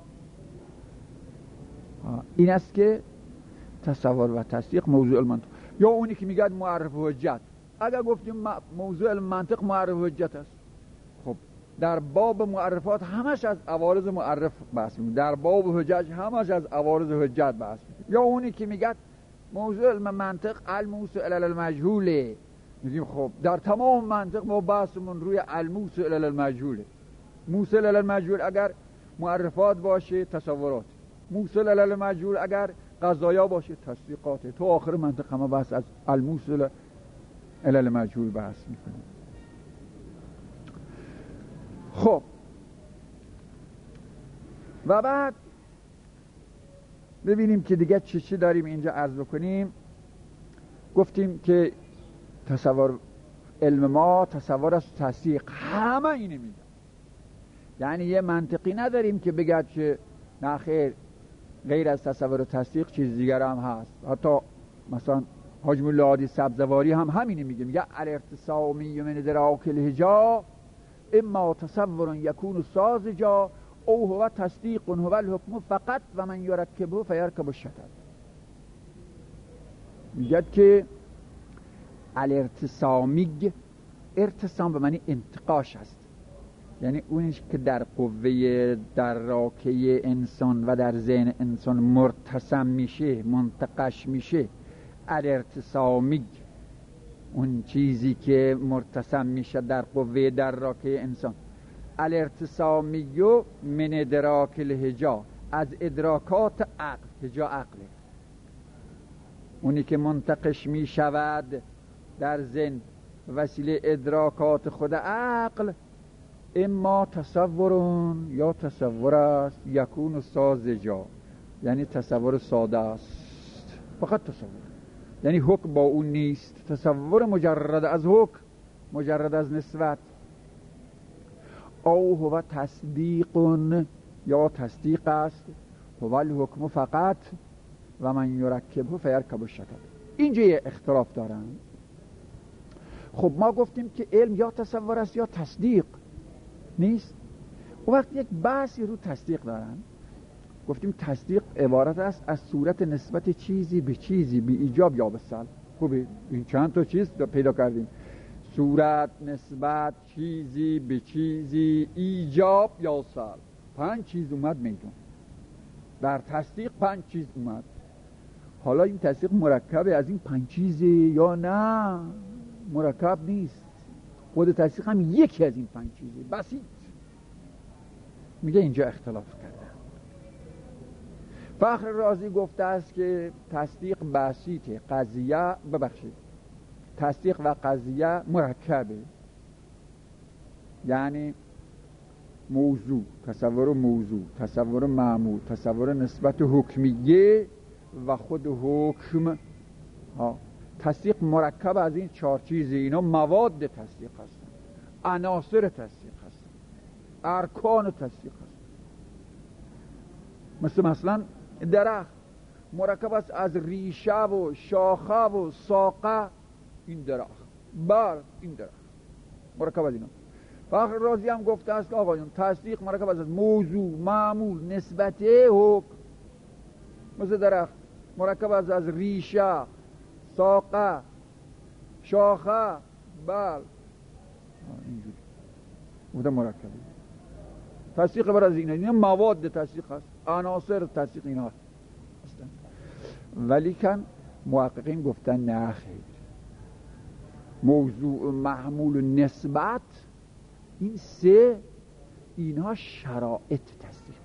این است که تصور و تصدیق موضوع علم منطق. یا اونی که میگه معرف و حجت. اگر گفتیم موضوع علم منطق معرف و حجت است، خب در باب معرفات همش از عوارض معرف بحث میکنیم، در باب حجج همش از عوارض حجت بحث میکنیم. یا اونی که میگه موضوع علم منطق الموسوع الی المجهوله، میگیم خب در تمام منطق ما بحثمون روی الموسوع الی المجهوله. موسوع الی المجهول اگر معرفات باشه تصورات، موسوع الی المجهول اگر قضایا باشه تصدیقات. تو آخر منطق همه بحث از الموسوع الی المجهول بحث میکنیم. خب و بعد ببینیم که دیگه چی چی داریم اینجا عرض بکنیم. گفتیم که تصور علم ما تصور از تصدیق، همه اینه میگه. یعنی یه منطقی نداریم که بگه که نه خیر، غیر از تصور و تصدیق چیز دیگر هم هست. حتی مثلا حاج مولا عادی سبزواری هم همینه میگه، میگه الارتسامی من ادراک الهجا اما تصور یکون سازجا او هو تصدیق هو الحکم فقط و من یرکبه فیرکب الشتت. میگه که الارتسامی، ارتسام به معنی انتقاش است، یعنی اونش که در قوه دراکه انسان و در ذهن انسان مرتسم میشه، منتقش میشه. الارتسامی اون چیزی که مرتسم میشه در قوه دراکه انسان. الارتسامیو من ادراک الهجا، از ادراکات عقل. هجا عقله، اونی که منتقش میشود در ذهن وسیله ادراکات خود عقل. اما تصورون، یا تصور است یکون سازجا، یعنی تصور ساده است، فقط تصور، یعنی حکم با اون نیست. تصور مجرد از حکم، مجرد از نسبت. او هو تصدیقون، یا تصدیق است. هو الحکم فقط و من یرکبه فیرکب الشتت. اینجا یه اختلاف دارن. خب ما گفتیم که علم یا تصور است یا تصدیق نیست. و وقتی یک بحثی رو تصدیق دارن، گفتیم تصدیق عبارت است از صورت نسبت چیزی به چیزی، به ایجاب یا به سلب. خوبه، این چند تا چیز پیدا کردیم: صورت، نسبت، چیزی به چیزی، ایجاب یا سلب. پنج چیز اومد میدون در تصدیق، پنج چیز اومد. حالا این تصدیق مرکبه از این پنج چیزی یا نه؟ مرکب نیست. خود تصدیق هم یکی از این پنج چیزی، بسیط. میگه اینجا اختلاف کرده. فخر رازی گفته است که تصدیق بسیطه، قضیه ببخشید تصدیق و قضیه مرکبه. یعنی موضوع، تصور موضوع، تصور معمول، تصور نسبت حکمیه و خود حکم. ها، تصدیق مرکب از این چهار چیزی. اینا مواد تصدیق هستن، عناصر تصدیق هستن، ارکان تصدیق هستن. مثل مثلا درخت مرکب است از ریشه و شاخه و ساقه. این درخت، بر این درخت مرکب از اینا. فخر رازی هم گفته است که آقایون تصدیق مرکب است از موضوع، معمول، نسبت، حکم. مثل درخت مرکب است از ریشه، ساقه، شاخه، بر. اینجوری بوده مرکبه. تصدیق بر از اینا، اینا مواد تصدیق هست، عناصر تصدیق اینا هستن. ولی کن محققین گفتن نه خیر، موضوع، محمول و نسبت، این سه اینها شرایط تصدیق،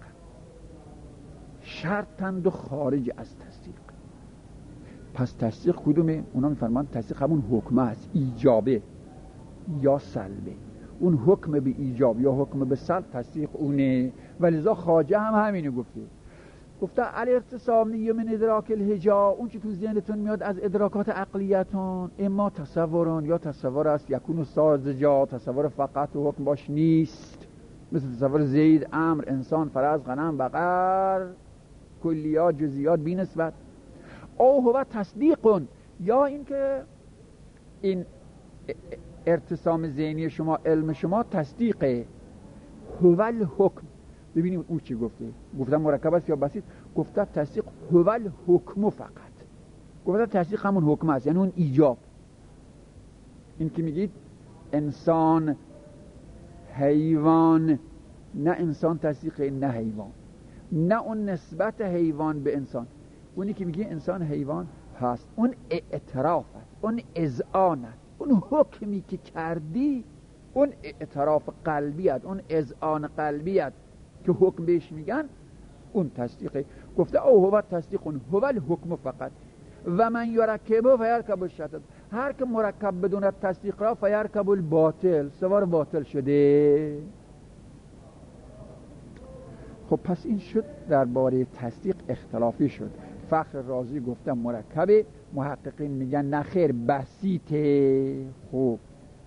شرطند و خارج از تصدیق. پس تصدیق کدومه؟ اونا میفرمان تصدیق همون حکمه است، ایجابه یا سلبه. اون حکم به ایجاب یا حکم به سلب تصدیق اونه. ولذا خواجه هم همینه گفته. گفته الارتسامی من ادراک الهجا، اون چی تو ذهنتون میاد از ادراکات عقلیتون. اما تصورون، یا تصور است یکون سازجا، تصور فقط و حکم باش نیست، مثل تصور زید، امر، انسان، فرز، غنم، بقر، کلیات، جزئیات بی نسبت. او هو تصدیقون، یا اینکه این ارتسام ذهنی شما، علم شما تصدیقه. هو الحکم. ببینیم اون چی گفته. گفته مرکب است یا بسیط؟ گفته تصدیق هو الحکم فقط. گفته تصدیق همون حکم است، یعنی اون ایجاب. این که میگید انسان، حیوان، نه انسان تصدیقه نه حیوان، نه اون نسبت حیوان به انسان. اونی که میگه انسان حیوان هست، اون اعتراف است، اون اذعان است، اون حکمی که کردی، اون اعتراف قلبی است، اون اذعان قلبی است که حکم بهش میگن، اون تصدیقه. گفته او هو تصدیق هو الحکم فقط و من یرکبه فیرکب الشتت. هر که مرکب بدون تصدیق را فیرکب الباطل، سوار باطل شده. خب پس این شد درباره تصدیق اختلافی شد. فخر رازی گفتم مرکبه، محققین میگن نخیر بسیطه. خب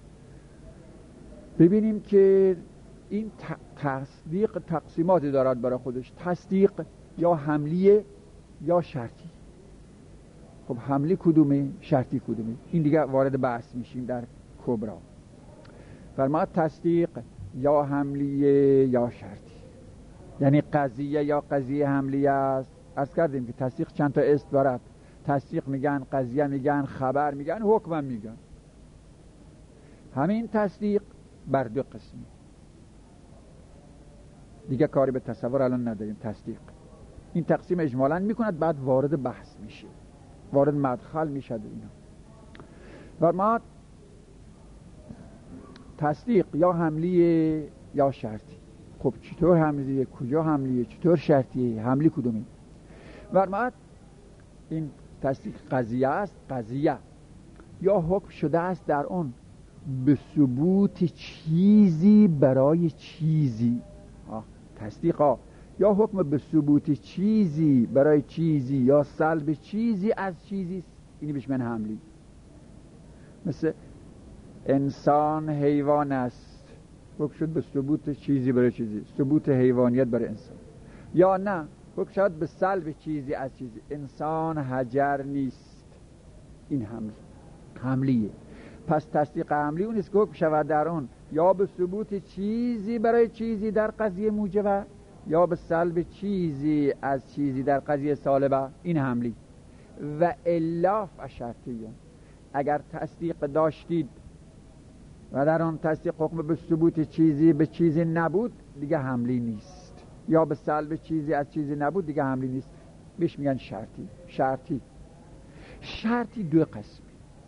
ببینیم که این تصدیق تقسیماتی دارد برای خودش. تصدیق یا حملیه یا شرطی. خب حملی کدومه؟ شرطی کدومه؟ این دیگه وارد بحث میشیم در کبرا. فرماد تصدیق یا حملیه یا شرطی، یعنی قضیه یا قضیه حملیه است. عرض کردیم که تصدیق چند تا اسم دارد. تصدیق میگن، قضیه میگن، خبر میگن، حکم میگن. همین تصدیق بر دو قسمی. دیگه کاری به تصور الان نداریم. تصدیق این تقسیم اجمالاً میکند، بعد وارد بحث میشه، وارد مدخل میشه. اینا فرماد تصدیق یا حملیه یا شرطی. خب چطور حملیه؟ کجا حملیه؟ چطور شرطیه؟ حملی کدومی؟ فرماد این تصدیق قضیه است. قضیه یا حکم شده است در اون به ثبوت چیزی برای چیزی. آه. تصدیق ها یا حکم به ثبوت چیزی برای چیزی یا سلب چیزی از چیزی. اینی بهش من حملی. مثل انسان حیوان است، حکم شد به ثبوت چیزی برای چیزی، ثبوت حیوانیت برای انسان. یا نه حکم شد به سلب چیزی از چیزی، انسان حجر نیست. این حمل حملیه. پس تصدیق حملی اون است که حکم شود در اون یا به ثبوت چیزی برای چیزی در قضیه موجبه یا به سلب چیزی از چیزی در قضیه سالبه. این حملی. و الاف شرطیه. اگر تصدیق داشتید و در آن تصدیق حکم به ثبوت چیزی به چیزی نبود، دیگه حملی نیست. یا به سلب چیزی از چیزی نبود، دیگه حملی نیست. بهش میگن شرطی. شرطی شرطی دو قسمی،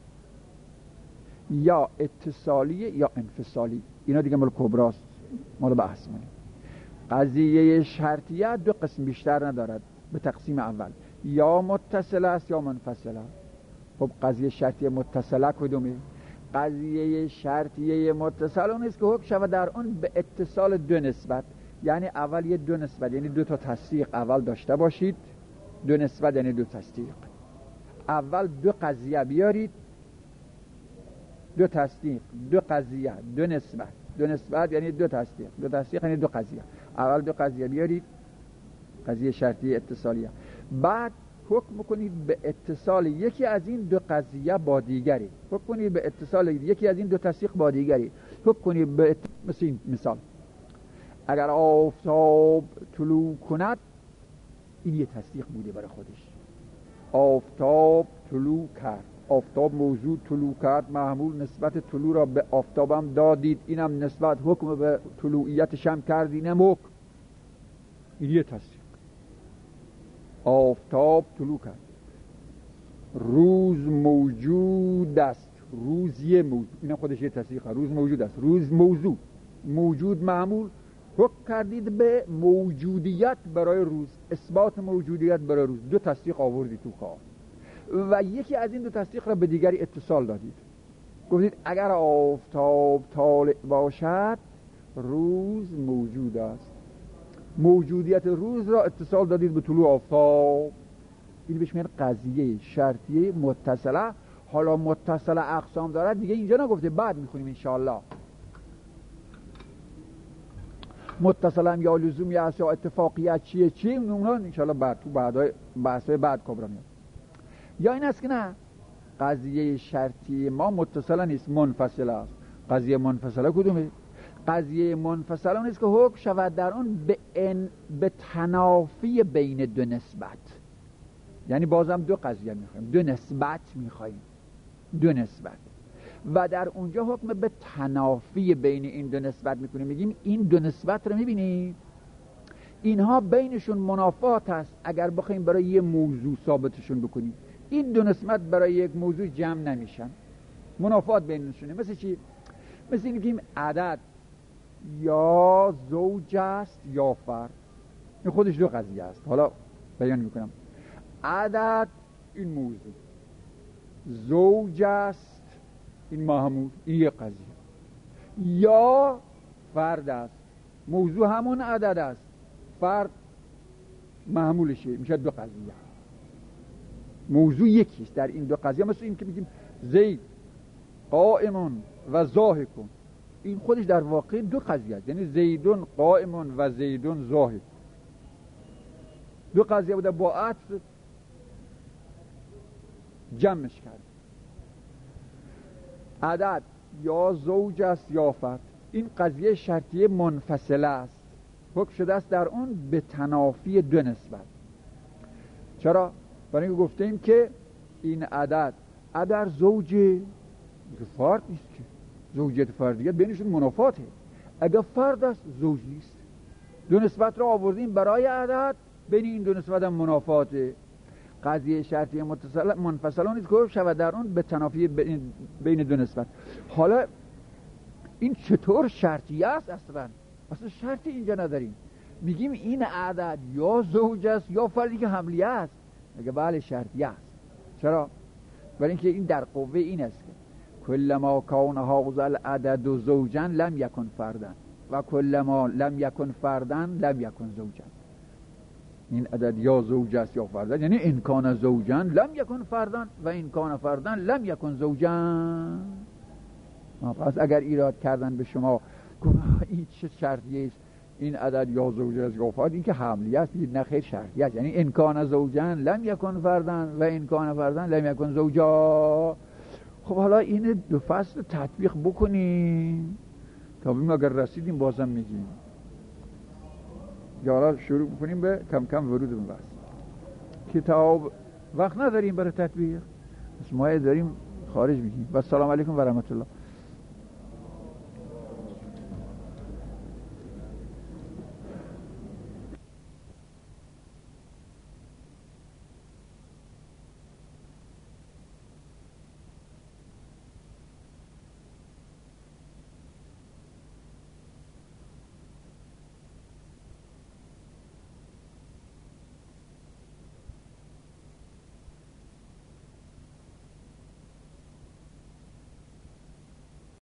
یا اتصالی یا انفصالی. اینا دیگه مال کبراست، مال بحث مالی. قضیه شرطیه دو قسم بیشتر ندارد به تقسیم اول، یا متصله است یا منفصله. خب قضیه شرطیه متصله کدومه؟ قضیه شرطیه متصل اون است که حکم شود در اون به اتصال دو نسبت. یعنی اول یه دو نسبت، یعنی دو تا تصدیق اول داشته باشید. دو نسبت یعنی دو تصدیق. اول دو قضیه بیارید، دو تصدیق، دو قضیه، دو نسبت. دو نسبت یعنی دو تصدیق، دو تصدیق یعنی دو قضیه. اول دو قضیه بیارید، قضیه شرطی اتصالیه. بعد حکم کنید به اتصال یکی از این دو قضیه با دیگری. حکم کنید به اتصال یکی از این دو تصدیق با دیگری. حکم کنید به ات... مثل این مثال، اگر آفتاب طلوع کند، این یه تصدیق بوده برای خودش. آفتاب طلوع کرد، آفتاب موضوع طلوع کرد، محمول نسبت طلوع را به آفتابم دادید، اینم نسبت حکم به طلوعیتش هم کردینم حکم. این یه تصدیق. آفتاب طلوع کرد، روز موجود است، روز یه موجود، اینم خودش یه تصدیق. روز موجود است، روز موضوع، موجود معمول. حکم کردید به موجودیت برای روز، اثبات موجودیت برای روز. دو تصدیق آوردید تو کار و یکی از این دو تصدیق را به دیگری اتصال دادید. گفتید اگر آفتاب طالع باشد، روز موجود است. موجودیت روز را اتصال دادید به طلوع آفتاب. این بهش میگن قضیه شرطیه متصله. حالا متصله اقسام دارد دیگه اینجا نگفته، بعد میخونیم انشاءالله. متصله هم یا لزومی است یا اتفاقیت چیه چیه، اونها انشاءالله بعد تو بعدای بحثای بعد کبرا میاد. یا این است که نه، قضیه شرطی ما متصله نیست، منفصله است. قضیه منفصله کدومه؟ قضیه منفصله اون است که حکم شود در اون به ان به تنافی بین دو نسبت. یعنی بازم دو قضیه میخوایم، دو نسبت میخوایم، دو نسبت، و در اونجا حکم به تنافی بین این دو نسبت میکنیم. میگیم این دو نسبت رو میبینید، اینها بینشون منافات هست. اگر بخوایم برای یه موضوع ثابتشون بکنیم، این دو نسبت برای یک موضوع جمع نمیشن، منافات بینشونه. مثل چی؟ مثل این که عدد یا زوج است یا فرد. این خودش دو قضیه است. حالا بیان میکنم. عدد این موضوع، زوج است این محمول، این یک قضیه. یا فرد است، موضوع همون عدد است، فرد محمولشه، میشه دو قضیه. موضوع یکیست در این دو قضیه. مثل این که میگیم زید قائمون و ضاحکون، این خودش در واقع دو قضیه است، یعنی زیدون قائمون و زیدون ضاحک، دو قضیه بوده، با عطف جمعش کرد. عدد یا زوج است یا فرد، این قضیه شرطیه منفصله است، حکم شده است در اون به تنافی دو نسبت. چرا؟ برای اینکه گفتیم که این عدد عدد زوج فرد نیست که، زوجیت فردیت بینشون منافاته. اگر فرد است زوج نیست. دو نسبت را آوردیم برای عدد، بین این دو نسبت هم منافاته. قضیه شرطی منفصله نیست که شود در اون به تنافی بین دو نسبت. حالا این چطور شرطی است؟ اصلا اصلا شرطی اینجا نداریم، میگیم این عدد یا زوج است یا فردی که حملیه است. میگه بله شرطی است. چرا؟ برای اینکه این در قوه این است که کلما کان هذا العدد زوجا لم یکن فردا و کلما لم یکن فردا لم یکن زوجا. این عدد یا زوج است یا فردا، یعنی این کان زوجا لم یکن فردا و این کان فردا لم یکن زوجا. پس اگر ایراد کردن به شما این چه شرطیه است، این عدد یا زوج است یا فرد، این که حملیه است، نه خیر شرطیه است. یعنی این کان زوجا لم یکن فردا و این کان فردا لم یکن زوجا. خب حالا این دو فصل تطبیق بکنیم تا ببینیم اگر رسیدیم بازم میگیم، یا حالا شروع بکنیم به کم کم ورود به بحث. کتاب وقت نداریم برای تطبیق، اسماعیل داریم خارج میگیم. و السلام علیکم و رحمت الله.